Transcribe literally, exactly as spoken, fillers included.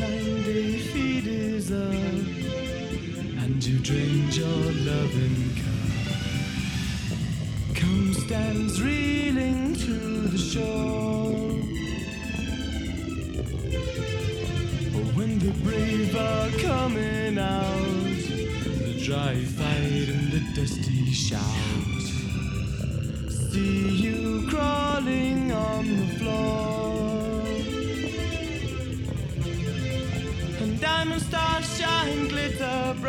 ninety feet is up, and you drained your loving cup. Come stands reeling to the shore. When the brave are coming out, the dry fight and the dusty shout. See you crawling on the floor, and diamond stars shine, glitter